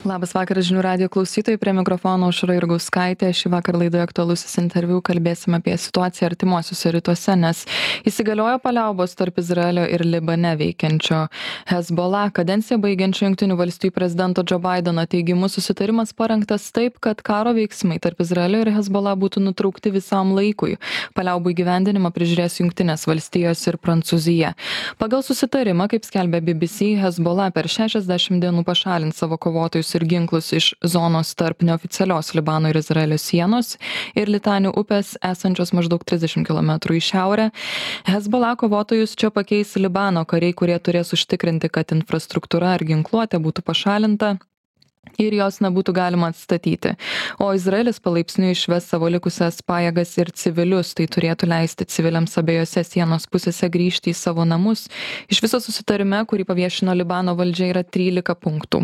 Labas vakaras žinių radijo klausytojai, prie mikrofono Aušra Jurgauskaitė. Šį vakar laidoje aktualusis interviu kalbėsime apie situaciją artimuosiuose rytuose, nes įsigaliojo paliaubos tarp Izraelio ir Libane veikiančio Hezbollah. Kadenciją baigiančio Jungtinių valstijų prezidento Joe Bideno teigimu susitarimas parengtas taip, kad karo veiksmai tarp Izraelio ir Hezbollah būtų nutraukti visam laikui. Paliaubų įgyvendinimą prižiūrės Jungtinės valstijos ir Prancūzija. Pagal susitarimą, kaip skelbia BBC, Hezbollah per 60 dienų pašalins savo kovotojus ir ginklus iš zonos tarp neoficialios Libano ir Izraelio sienos ir Litanių upės esančios maždaug 30 km į šiaurę. Hezbollah kovotojus čia pakeis Libano kariai, kurie turės užtikrinti, kad infrastruktūra ar ginkluotė būtų pašalinta ir jos nebūtų galima atstatyti. O Izraelis palaipsniui išves savo likusias pajėgas ir civilius, tai turėtų leisti civiliams abiejose sienos pusėse grįžti į savo namus. Iš viso susitarime, kurį paviešino Libano valdžia, yra 13 punktų.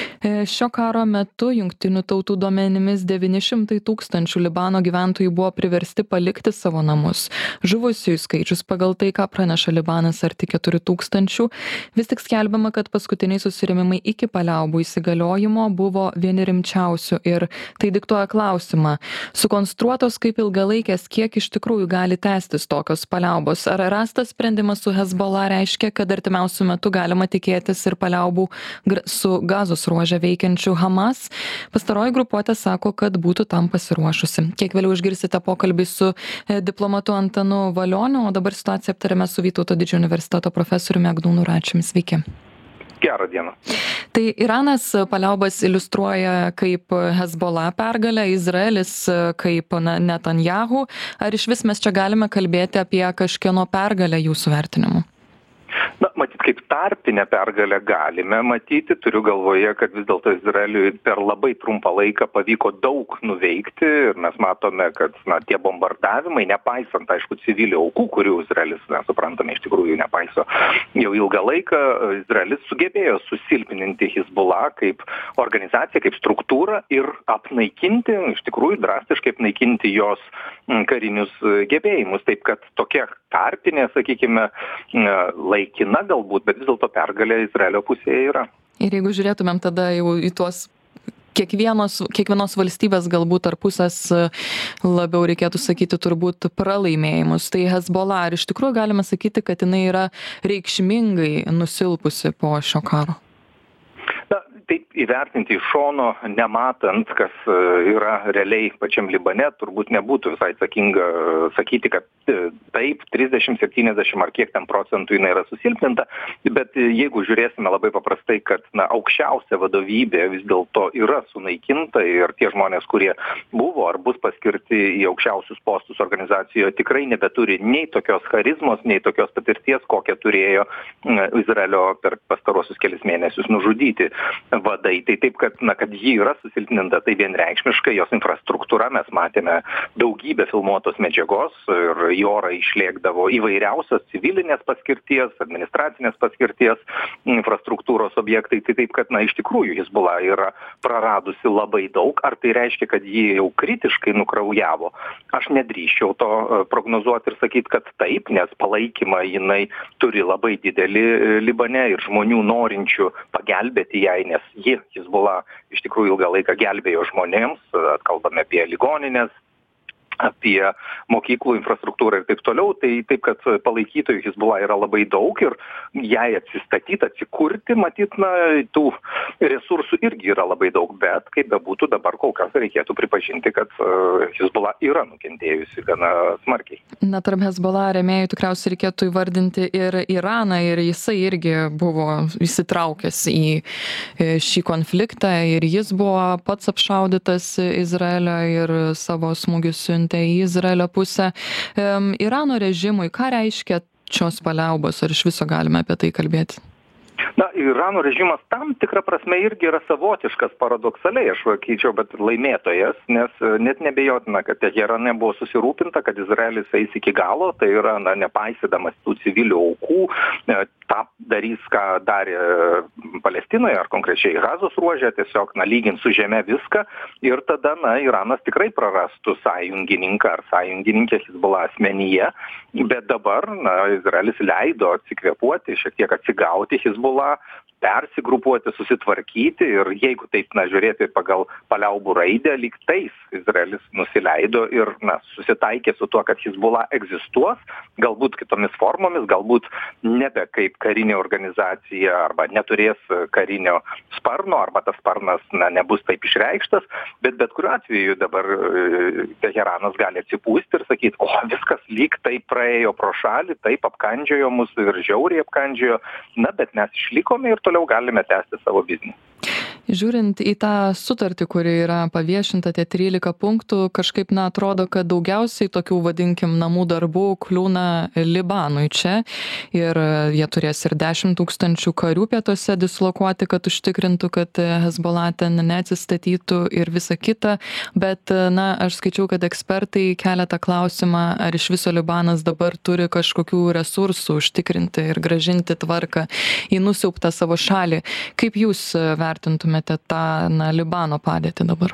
Šio karo metu Jungtinių tautų duomenimis 900 000 Libano gyventojų buvo priversti palikti savo namus. Žuvusiųjų skaičius pagal tai, ką praneša Libanas, arti 4 000. Vis tik skelbiama, kad paskutiniai susirėmimai iki paliaubų įsigaliojimo buvo vieni rimčiausių ir tai diktuoja klausimą. Sukonstruotos kaip ilgalaikės, kiek iš tikrųjų gali tęstis tokios paliaubos? Ar rastas sprendimas su Hezbollah reiškia, kad artimiausiu metu galima tikėtis ir paliaubų su Gazos ruože veikiančių Hamas? Pastaroji grupuotė sako, kad būtų tam pasiruošusi. Kiek vėliau išgirsite pokalbį su diplomatu Antanu Valioniu, o dabar situaciją aptarėme su Vytauto Didžiojo universiteto profesoriumi Agnūnu Račiumi. Sveiki. Gerą dieną. Tai Iranas paliaubas iliustruoja kaip Hezbollah pergalę, Izraelis kaip Netanyahu. Ar iš vis mes čia galime kalbėti apie kažkieno pergalę jūsų vertinimu? Na, matyt, kaip tarpinę pergalę galime matyti, turiu galvoje, kad vis dėlto Izraeliui per labai trumpą laiką pavyko daug nuveikti ir mes matome, kad tie bombardavimai, nepaisant, aišku, civilių aukų, kurių Izraelis, suprantame, iš tikrųjų nepaiso jau ilgą laiką, Izraelis sugebėjo susilpninti Hezbollah kaip organizaciją, kaip struktūrą ir apnaikinti, iš tikrųjų drastiškai apnaikinti jos karinius gebėjimus. Taip kad tokia tarpinė, sakykime, laikina galbūt, bet vis dėlto pergalė Izraelio pusėje yra. Ir jeigu žiūrėtumėm tada jau į tuos kiekvienos valstybės galbūt ar pusės labiau reikėtų sakyti turbūt pralaimėjimus, tai Hezbollah, ar iš tikrųjų galime sakyti, kad jinai yra reikšmingai nusilpusi po šio karo? Taip įvertinti iš šono, nematant, kas yra realiai pačiam Libane, turbūt nebūtų visai atsakinga sakyti, kad taip, 30, 70 ar kiek ten procentų jinai yra susilpninta, bet jeigu žiūrėsime labai paprastai, kad aukščiausia vadovybė vis dėlto yra sunaikinta ir tie žmonės, kurie buvo ar bus paskirti į aukščiausius postus organizacijoje, tikrai nebeturi nei tokios charizmos, nei tokios patirties, kokią turėjo Izraelio per pastarosius kelis mėnesius nužudyti vadai. Tai taip, kad ji yra susilpninta, tai vienreikšmiškai jos infrastruktūra, mes matėme daugybę filmuotos medžiagos ir į orą išlėkdavo įvairiausios civilinės paskirties, administracinės paskirties infrastruktūros objektai. Tai taip, kad iš tikrųjų Hezbollah yra praradusi labai daug. Ar tai reiškia, kad ji jau kritiškai nukraujavo? Aš nedrįsčiau to prognozuoti ir sakyti, kad taip, nes palaikymą jinai turi labai didelį Libane ir žmonių norinčių pagelbėti jai, nes ji Hezbollah iš tikrųjų ilgą laiką gelbėjo žmonėms, kalbame apie ligonines, apie mokyklų infrastruktūrą ir taip toliau, tai taip, kad palaikytojų Hezbollah yra labai daug ir jai atsistatyti, atsikurti, matyt, tų resursų irgi yra labai daug, bet kaip bebūtų, dabar kol kas reikėtų pripažinti, kad Hezbollah yra nukentėjusi gana smarkiai. Tarp Hezbollah rėmėjų tikriausiai reikėtų įvardinti ir Iraną, ir jisai irgi buvo įsitraukęs į šį konfliktą ir jis buvo pats apšaudytas Izraelio ir savo smūgius siuntė į Izraelio pusę. Irano režimui, ką reiškia šios paliaubos, ar iš viso galime apie tai kalbėti? Irano režimas tam tikrą prasme irgi yra savotiškas, paradoksaliai, aš sakyčiau, bet laimėtojas, nes net nebejotina, kad Teherane buvo susirūpinta, kad Izraelis eis iki galo, tai yra nepaisydamas tų civilių aukų, tą darys, ką darė Palestinoje ar konkrečiai Gazos ruože, tiesiog lygins su žeme viską ir tada Iranas tikrai prarastų sąjungininką ar sąjungininkę Hezbollah asmenyje, bet dabar Izraelis leido atsikvėpuoti, šiek tiek atsigauti Hezbollah Hizbullah, persigrupuoti, susitvarkyti ir jeigu taip, žiūrėti pagal paliaubų raidę, lyg tais Izraelis nusileido ir, susitaikė su tuo, kad Hizbullah egzistuos, galbūt kitomis formomis, galbūt nebe kaip karinė organizacija arba neturės karinio sparno, arba tas sparnas nebus taip išreikštas, bet kuriuo atveju dabar Teheranas gali atsipūsti ir sakyti, viskas lyg taip praėjo pro šalį, taip apkandžiojo mus ir žiauriai apkandžiojo, bet mes išlikome ir toliau galime tęsti savo biznį. Žiūrint į tą sutartį, kuri yra paviešinta, tie 13 punktų, kažkaip atrodo, kad daugiausiai tokių, vadinkim, namų darbų kliūna Libanui čia ir jie turės ir 10 000 karių pietuose dislokuoti, kad užtikrintų, kad Hezbollah ten neatsistatytų ir visa kita, bet, aš skaičiau, kad ekspertai kelia tą klausimą, ar iš viso Libanas dabar turi kažkokių resursų užtikrinti ir grąžinti tvarką į nusiaubtą savo šalį. Kaip jūs vertintumėte tą Libano padėtį dabar?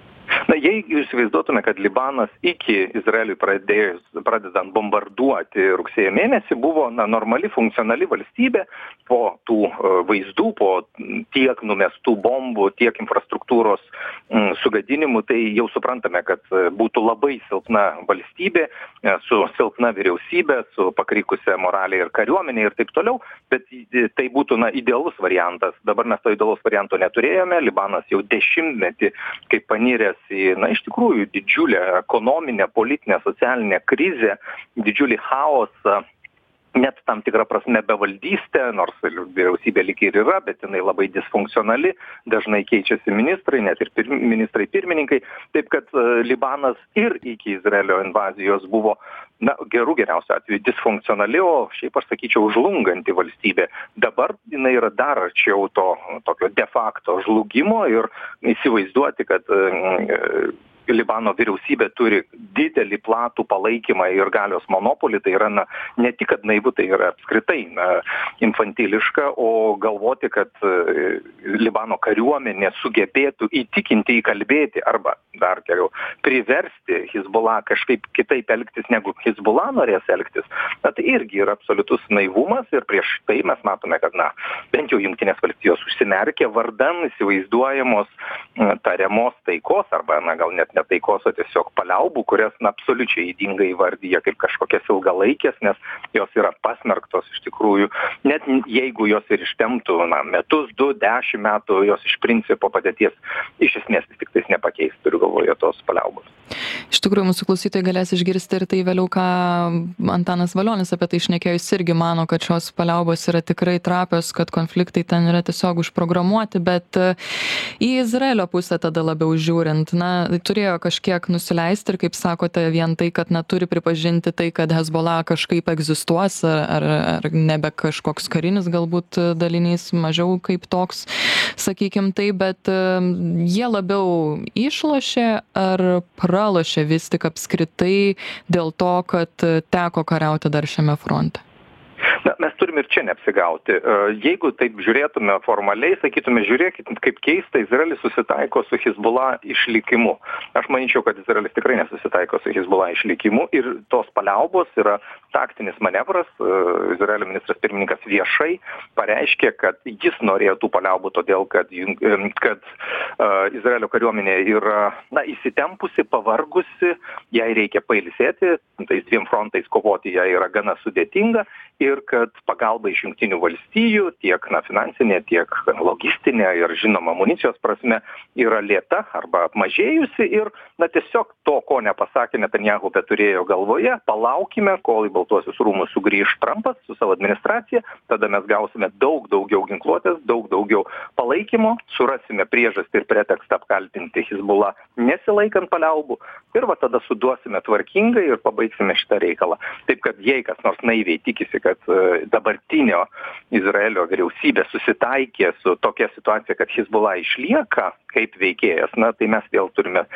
Jeigu įsivaizduotume, kad Libanas iki Izraeliui pradedant bombarduoti rugsėjo mėnesį buvo normali, funkcionali valstybė po tų vaizdų, po tiek numestų bombų, tiek infrastruktūros sugadinimų, tai jau suprantame, kad būtų labai silpna valstybė, su silpna vyriausybė, su pakrikusia moralė ir kariuomenė ir taip toliau, bet tai būtų idealus variantas. Dabar mes to idealaus varianto neturėjome, Libanas jau 10 metų kaip paniręs į, iš tikrųjų, didžiulę ekonominę, politinę, socialinę krizę, didžiulį chaosą, net tam tikrą prasme bevaldystę, nors vyriausybė lyg ir yra, bet jinai labai disfunkcionali, dažnai keičiasi ministrai, net ir ministrai pirmininkai, taip kad Libanas ir iki Izraelio invazijos buvo geriausiu atveju disfunkcionali, o šiaip aš sakyčiau žlunganti valstybė. Dabar jinai yra dar arčiau to tokio de facto žlugimo ir įsivaizduoti, kad Libano vyriausybė turi didelį platų palaikymą ir galios monopolį, tai yra ne tik kad naivu, tai yra apskritai infantiliška, o galvoti, kad Libano kariuomenė sugebėtų įtikinti, įkalbėti arba dar geriau priversti Hizbullah kažkaip kitaip elgtis, negu Hizbullah norės elgtis, tai irgi yra absoliutus naivumas ir prieš tai mes matome, kad bent jau Jungtinės valstijos užsimerkė vardan įsivaizduojamos tariamos taikos arba gal net ne taikos, o tiesiog paliaubų, kurias absoliučiai ydingai įvardyja kaip kažkokias ilgalaikės, nes jos yra pasmerktos iš tikrųjų, net jeigu jos ir ištemtų metus, 2, 10 metų, jos iš principo padėties iš esmės tik tais nepakeis, turiu galvoje tos paliaubos. Iš tikrųjų, mūsų klausytojai galės išgirsti ir tai vėliau, ką Antanas Valionis apie tai šnekėjo, jis irgi mano, kad šios paliaubos yra tikrai trapios, kad konfliktai ten yra tiesiog užprogramuoti, bet į Izraelio pusę tada labiau žiūrint, turėjo kažkiek nusileisti ir, kaip sakote, vien tai, kad turi pripažinti tai, kad Hezbollah kažkaip egzistuos, ar nebe kažkoks karinis galbūt dalinys, mažiau kaip toks, sakykim tai, bet jie labiau išlošė ar pralošė vis tik apskritai dėl to, kad teko kariauti dar šiame fronte? Mes turime ir čia neapsigauti. Jeigu taip žiūrėtume formaliai, sakytume, žiūrėkit, kaip keista, Izraelis susitaiko su Hizbullah išlikimu. Aš manyčiau, kad Izraelis tikrai nesusitaiko su Hizbullah išlikimu ir tos paliaubos yra taktinis manevras. Izraelio ministras pirmininkas viešai pareiškė, kad jis norėjo tų paliaubų todėl, kad Izraelio kariuomenė yra įsitempusi, pavargusi, jai reikia pailsėti, tais 2 frontais kovoti jai yra gana sudėtinga ir kad pagalba iš Jungtinių valstijų tiek finansinė, tiek logistinė ir žinoma amunicijos prasme yra lėta arba apmažėjusi ir tiesiog to, ko nepasakė Netanyahu, bet turėjo galvoje, palaukime, kol į Baltuosius rūmus sugrįž Trumpas su savo administracija, tada mes gausime daug daugiau ginkluotės, daug daugiau palaikymo, surasime priežastį ir pretekstą apkaltinti Hizbullah nesilaikant paliaubų ir tada suduosime tvarkingai ir pabaigsime šitą reikalą. Taip kad jei kas nors naiviai tikisi, kad dabartinio Izraelio vyriausybė susitaikė su tokia situacija, kad Hizbullah išlieka kaip veikėjas, tai mes vėl turime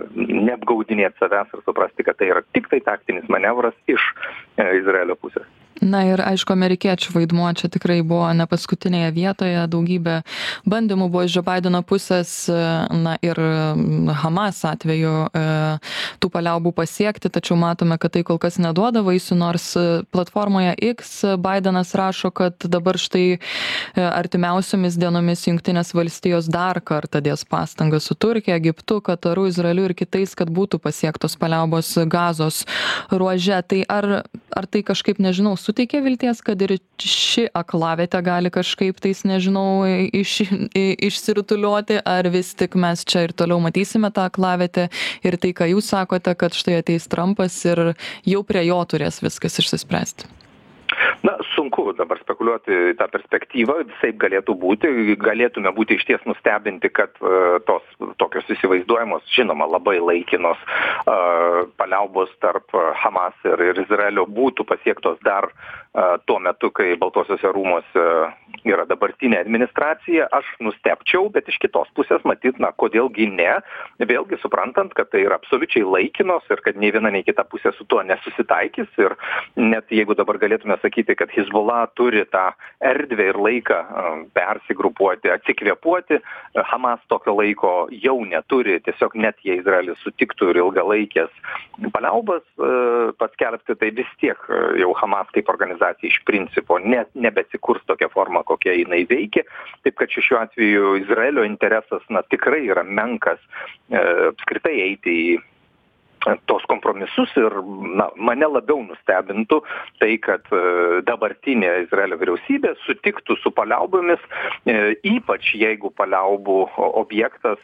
neapgaudinėti savęs ir suprasti, kad tai yra tik tai taktinis manevras iš Izraelio pusės. Na ir aišku, amerikiečių vaidmuo čia tikrai buvo ne paskutinėje vietoje, daugybė bandymų buvo iš Joe Bideno pusės, na ir Hamas atveju tų paliaubų pasiekti, tačiau matome, kad tai kol kas neduoda vaisių, nors platformoje X Bidenas rašo, kad dabar štai artimiausiomis dienomis Jungtinės valstijos dar kartą dės pastangas su Turkija, Egiptu, Kataru, Izraeliu ir kitais, kad būtų pasiektos paliaubos Gazos ruože. Tai ar tai kažkaip, nežinau, suteikia vilties, kad ir ši aklavietė gali kažkaip tais, nežinau, išsirutuliuoti, ar vis tik mes čia ir toliau matysime tą aklavietę ir tai, ką jūs sakote, kad štai ateis Trumpas ir jau prie jo turės viskas išsispręsti? Na, sunku dabar spekuliuoti tą perspektyvą, visaip galėtų būti, galėtume būti išties nustebinti, kad tos tokios įsivaizduojamos, žinoma, labai laikinos paliaubos tarp Hamas ir Izraelio būtų pasiektos dar tuo metu, kai Baltuosiuose rūmuose yra dabartinė administracija. Aš nustebčiau, bet iš kitos pusės matyt, na, kodėlgi ne, vėlgi suprantant, kad tai yra absoliučiai laikinos ir kad nei viena, nei kita pusė su tuo nesusitaikys ir net jeigu dabar galėtume sakyti, kad Hezbollah turi tą erdvę ir laiką persigrupuoti, atsikvėpuoti, Hamas tokio laiko jau neturi, tiesiog net jei Izraelis sutiktų ir ilgalaikės paliaubas paskelbti, tai vis tiek jau Hamas kaip organizacija iš principo nebesikurs tokia forma, kokia jinai veikia. Taip kad šiuo atveju Izraelio interesas tikrai yra menkas apskritai eiti į tos kompromisus ir mane labiau nustebintų tai, kad dabartinė Izraelio vyriausybė sutiktų su paliaubomis, ypač jeigu paliaubų objektas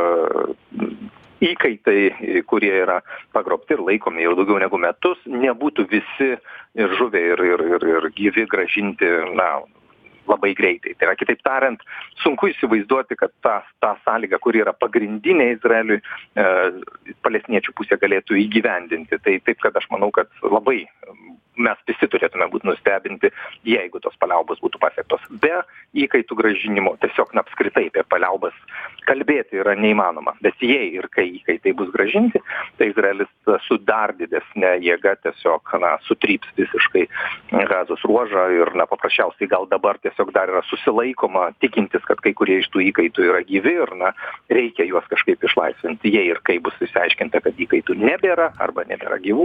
įkaitai, kurie yra pagrobti ir laikomi jau daugiau negu metus, nebūtų visi ir žuvę ir gyvi grąžinti, labai greitai. Tai yra, kitaip tariant, sunku įsivaizduoti, kad ta sąlyga, kuri yra pagrindinė Izraeliui, palestiniečių pusė galėtų įgyvendinti. Tai taip, kad aš manau, kad labai mes visi turėtume būti nustebinti, jeigu tos paliaubos būtų pasiektos. Be įkaitų grąžinimo, tiesiog apskritai apie paliaubas kalbėti yra neįmanoma. Bet jei ir kai įkaitai bus grąžinti, tai Izraelis su dar didesnė jėga tiesiog sutryps visiškai Gazos ruožą ir paprasčiausiai gal dabar tiesiog dar yra susilaikoma, tikintis, kad kai kurie iš tų įkaitų yra gyvi ir reikia juos kažkaip išlaisvinti. Jei ir kai bus išsiaiškinta, kad įkaitų nebėra arba nebėra gyvų,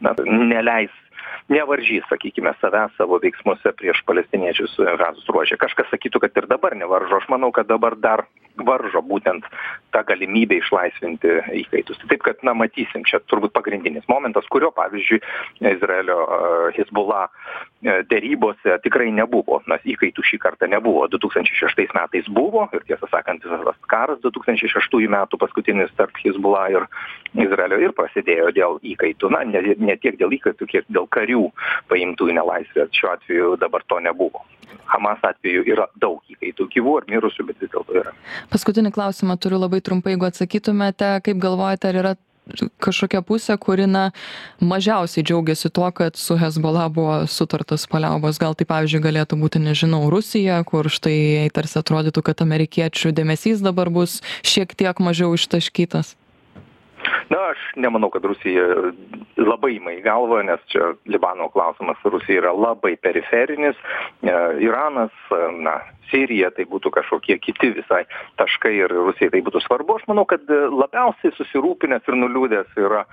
nevaržys, sakykime, savo veiksmuose prieš palestiniečius Gazos ruože. Kažkas sakytų, kad ir dabar nevaržo. Aš manau, kad dabar dar varžo būtent tą galimybę išlaisvinti įkaitus. Taip, kad matysim, čia turbūt pagrindinis momentas, kurio, pavyzdžiui, Izraelio Hezbollah derybose tikrai nebuvo. Įkaitų šį kartą nebuvo. 2006 metais buvo ir tiesą sakant, karas 2006 metų paskutinis tarp Hezbollah ir Izraelio ir prasidėjo dėl įkaitų. Ne tiek dėl įkaitų, kiek dėl karių paimtų į nelaisvę. Šiuo atveju dabar to nebuvo. Hamas atveju yra daug įkaitų gyvų ar mirusių, bet vis dėlto yra. Paskutinį klausimą turiu labai trumpai, jeigu atsakytumėte, kaip galvojate, ar yra kažkokia pusė, kuri mažiausiai džiaugiasi tuo, kad su Hezbollah buvo sutartos paliaubos. Gal tai, pavyzdžiui, galėtų būti, nežinau, Rusija, kur štai tarsi atrodytų, kad amerikiečių dėmesys dabar bus šiek tiek mažiau ištaškytas. Aš nemanau, kad Rusija labai ima į galvą, nes čia Libano klausimas Rusija yra labai periferinis. Iranas, Sirija, tai būtų kažkokie kiti visai taškai ir Rusijai tai būtų svarbu. Aš manau, kad labiausiai susirūpinęs ir nuliūdęs yra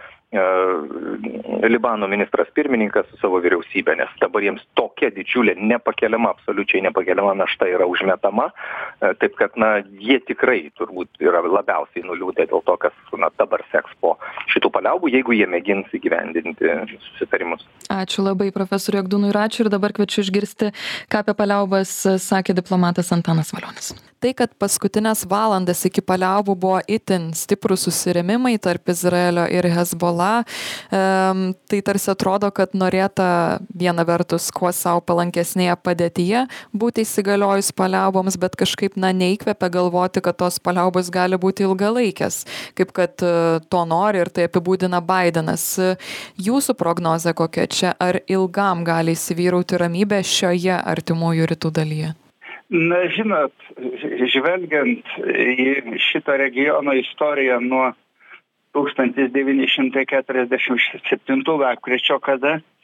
Libano ministras pirmininkas su savo vyriausybė, nes dabar jiems tokia didžiulė nepakeliama, absoliučiai nepakeliama našta yra užmetama. Taip kad jie tikrai turbūt yra labiausiai nuliūdę dėl to, kas dabar seks po šitų paliaubų, jeigu jie mėgins įgyvendinti susitarimus. Ačiū labai profesoriui Egdūnui Račiui ir dabar kviečiu išgirsti, ką apie paliaubas sakė diplomatas Antanas Valionis. Tai, kad paskutinės valandas iki paliaubų buvo itin stiprūs susirėmimai tarp Izraelio ir Hezbollah, tai tarsi atrodo, kad norėta viena vertus kuo savo palankesnėje padėtyje būti įsigaliojus paliauboms, bet kažkaip neįkvepia galvoti, kad tos paliaubos gali būti ilgalaikės, kaip kad to nori ir tai apibūdina Bidenas. Jūsų prognozė kokia čia? Ar ilgam gali įsivyrauti ramybė šioje artimųjų rytų dalyje? Žinot, žvelgiant į šito regiono istoriją nuo 1947 lapkričio, kada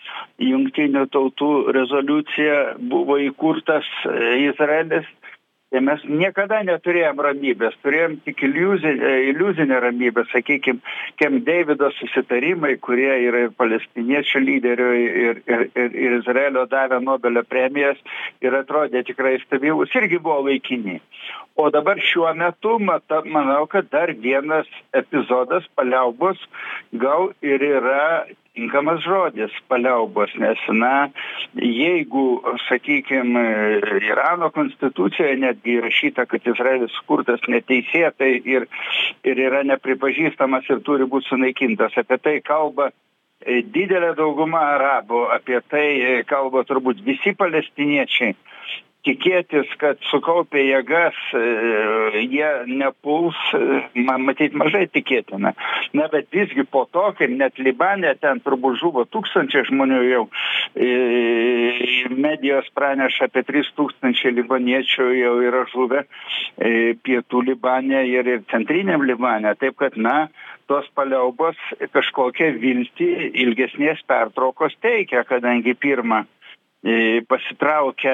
Jungtinių tautų rezoliucija buvo įkurtas Izraelis. Tai mes niekada neturėjom ramybės, turėjom tik iliuzinę ramybę, sakykime, Camp Davido susitarimai, kurie yra ir palestiniečių lyderių, ir Izraelio davė Nobelio premijas ir atrodė tikrai stabilus, irgi buvo laikini. O dabar šiuo metu manau, kad dar vienas epizodas paliaubos gal ir yra tinkamas žodis paliaubos, nes, jeigu, sakykime, Irano konstitucijoje netgi įrašyta, kad Izraelis sukurtas neteisėtai ir yra nepripažįstamas ir turi būti sunaikintas, apie tai kalba didelė dauguma arabų, apie tai kalba turbūt visi palestiniečiai. Tikėtis, kad sukaupę jėgas jie nepuls, matyt, mažai tikėtina. Bet visgi po to, kai net Libane ten turbūt žuvo 1000 žmonių jau, medijos praneša apie 3000 libaniečių jau yra žuvę pietų Libane ir centriniam Libane. Taip kad, tos paliaubos kažkokią viltį ilgesnės pertraukos teikia, kadangi pirma, pasitraukia,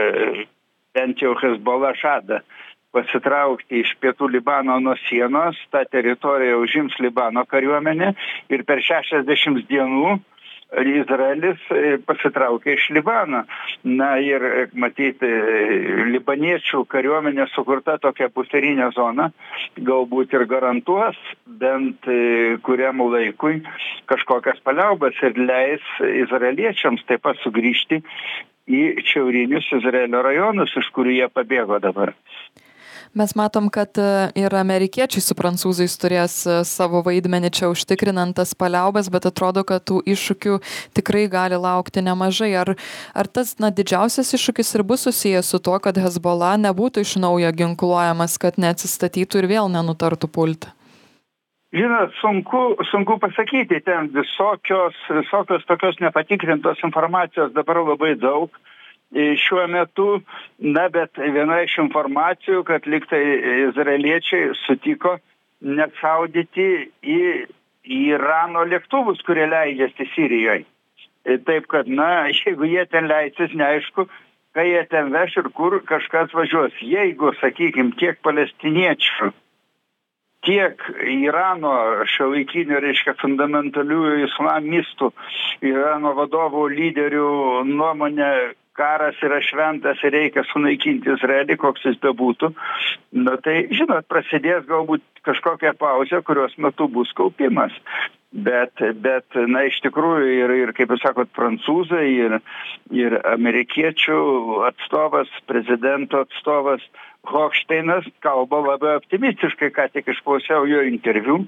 bent jau Hezbollah žada pasitraukti iš pietų Libano nuo sienos, tą teritoriją užims Libano kariuomenė ir per 60 dienų Izraelis pasitraukė iš Libano. Ir matyti, libaniečių kariuomenė sukurta tokia buferinė zona galbūt ir garantuos bent kuriam laikui kažkokias paliaubas ir leis izraeliečiams taip pat sugrįžti į šiaurinius Izraelio rajonus, iš kurių jie pabėgo dabar. Mes matom, kad ir amerikiečiai su prancūzais turės savo vaidmenį čia užtikrinant tas paliaubas, bet atrodo, kad tų iššūkių tikrai gali laukti nemažai. Ar tas didžiausias iššūkis ir bus susijęs su tuo, kad Hezbollah nebūtų iš naujo ginkluojamas, kad neatsistatytų ir vėl nenutartų pulti? Žinot, sunku pasakyti, ten visokios tokios nepatikrintos informacijos dabar labai daug. Šiuo metu, bet viena iš informacijų, kad liktai izraeliečiai sutiko nesaudyti į Irano lėktuvus, kurie leidžiasi Sirijoje. Taip kad, jeigu jie ten leisis, neaišku, kai jie ten veš ir kur kažkas važiuos. Jeigu, sakykime, tiek palestiniečių, tiek Irano šiuolaikinių, fundamentaliųjų islamistų, Irano vadovų lyderių nuomonė, karas yra šventas ir reikia sunaikinti Izraelį, koks jis bebūtų. Tai, žinot, prasidės galbūt kažkokia pauzė, kurios metu bus kaupimas. Bet iš tikrųjų ir kaip jūs sakot, prancūzai ir amerikiečių atstovas, prezidento atstovas Hochsteinas kalba labai optimistiškai, ką tik išklausiau jo interviu.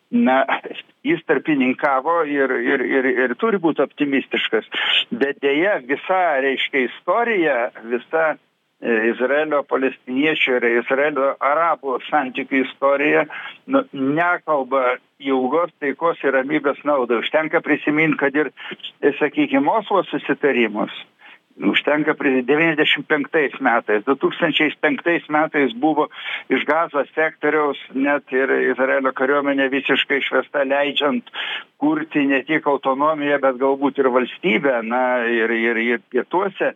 Jis tarpininkavo ir turi būti optimistiškas. Bet dėja visa, istorija, visa Izraelio palestiniečių ir Izraelio arabų santykių istorija nekalba ilgos taikos ir ramybės naudą. Užtenka prisiminti, kad ir, sakykime, Oslo susitarimus. Užtenka 95 metais. 2005 metais buvo iš Gazos sektoriaus net ir Izraelio kariuomenė visiškai išvesta, leidžiant kurti ne tik autonomiją, bet galbūt ir valstybę. Ir pietuose,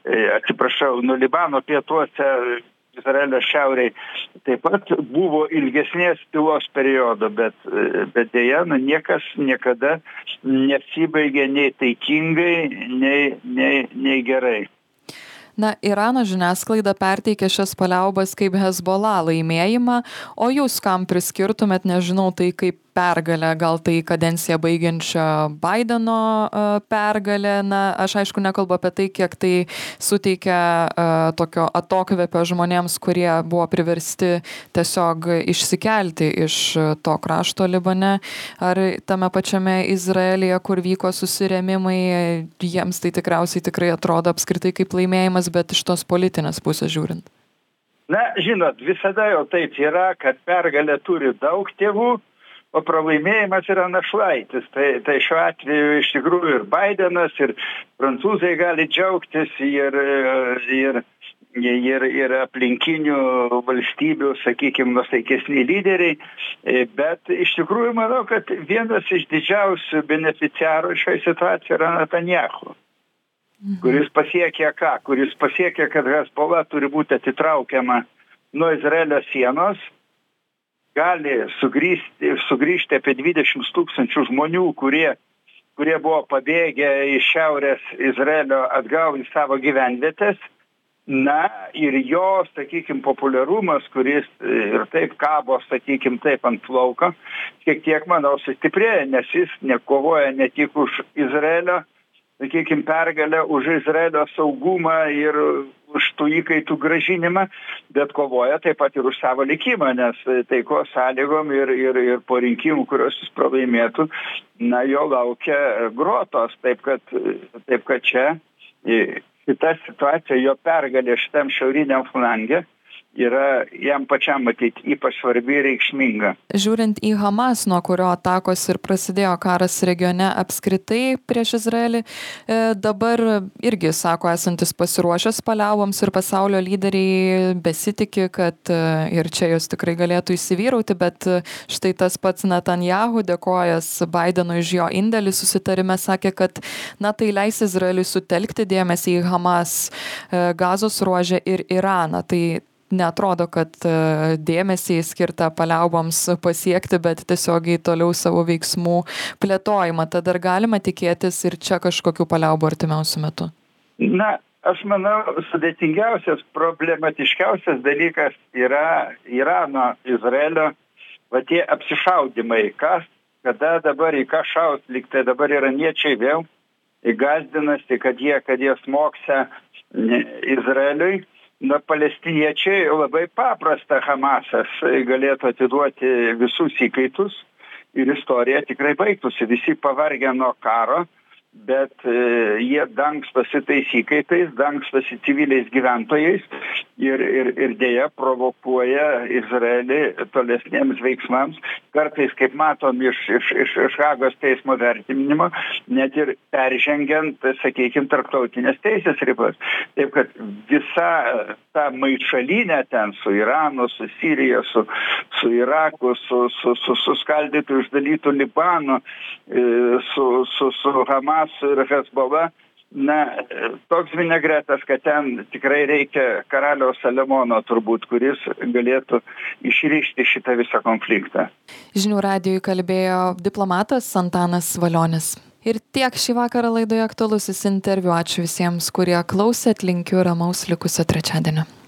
nuo Libano pietuose, Izraelio šiauriai taip pat buvo ilgesnės tylos periodo, bet dėja, niekas niekada nesibaigė nei taikingai, nei gerai. Irano žiniasklaida perteikė šias paliaubas kaip Hezbollah laimėjimą, o jūs kam priskirtumėt, nežinau, tai kaip pergalę, gal tai kadenciją baigiančio Baideno pergalę. Aš aišku nekalbu apie tai, kiek tai suteikia tokio atokvėpio žmonėms, kurie buvo priversti tiesiog išsikelti iš to krašto Libane, ar tame pačiame Izraelyje, kur vyko susirėmimai, jiems tai tikriausiai tikrai atrodo apskritai kaip laimėjimas, bet iš tos politinės pusės žiūrint. Žinot, visada jau taip yra, kad pergalė turi daug tėvų, o pralaimėjimas yra našlaitis. Tai šiuo atveju iš tikrųjų ir Baidenas, ir prancūzai gali džiaugtis, ir ir aplinkinių valstybių, sakykime, nusaikesni lyderiai, bet iš tikrųjų manau, kad vienas iš didžiausių beneficiarų šioje situacijoje yra Netanyahu, kuris pasiekė ką? Kuris pasiekė, kad Hezbollah turi būti atitraukiama nuo Izraelio sienos, gali sugrįžti apie 20 000 žmonių, kurie buvo pabėgę iš šiaurės Izraelio atgal į savo gyvenvietės. Na ir jo, sakykime, populiarumas, kuris ir taip kabo, sakykime, taip ant plauko, kiek tiek, manau, sustiprėja, nes jis nekovoja ne tik už Izraelio, sakykime, pergalę, už Izraelio saugumą ir už tų įkaitų gražinimą, bet kovoja taip pat ir už savo likimą, nes taikos sąlygom ir po rinkimų, kurios jis pralaimėtų, na, jo laukia grotos, taip kad čia šita situacija, jo pergalė šitam šiauriniam flange yra jam pačiam matyti ypač svarbi ir reikšminga. Žiūrint į Hamas, nuo kurio atakos ir prasidėjo karas regione apskritai prieš Izraelį, dabar irgi sako esantis pasiruošęs paliauboms ir pasaulio lyderiai besitiki, kad ir čia jos tikrai galėtų įsivyrauti, bet štai tas pats Netanyahu, dėkojas Bidenui už jo indėlį susitarime, sakė, kad tai leis Izraeliui sutelkti dėmesį į Hamas, Gazos ruožę ir Iraną. Tai neatrodo, kad dėmesį skirta paliauboms pasiekti, bet tiesiogiai toliau savo veiksmų plėtojimą. Tad ar galima tikėtis ir čia kažkokių paliaubų artimiausiu metu? Na, aš manau, sudėtingiausias, problematiškiausias dalykas yra Irano, Izraelio, tie apsišaudimai. Kada dabar į ką šaus, lyg tai dabar iraniečiai vėl įgazdinasi, kad jie smoksia Izraeliui. Na, palestiniečiai labai paprasta, Hamasas galėtų atiduoti visus įkaitus ir istorija tikrai baigtųsi. Visi pavargę nuo karo, bet jie dangstosi tais įkaitais, dangstosi civiliais gyventojais ir dėja provokuoja Izraelį tolesniems veiksmams. Kartais, kaip matom iš Hagos teismo vertinimo, net ir peržengiant, sakykime, tarptautinės teisės ribas. Taip, kad visa ta maišalinė ten su Iranu, su Sirija, su Iraku, su skaldytų išdalytų Libanu, su Hamas ir Hezbollah, na, toks vinegretas, kad ten tikrai reikia karaliaus Saliamono turbūt, kuris galėtų išrišti šitą visą konfliktą. Žinių radijui kalbėjo diplomatas Antanas Valionis. Ir tiek šį vakarą laidoje aktualusis interviu. Ačiū visiems, kurie klausėt, linkiu ramaus likusio trečiadienio.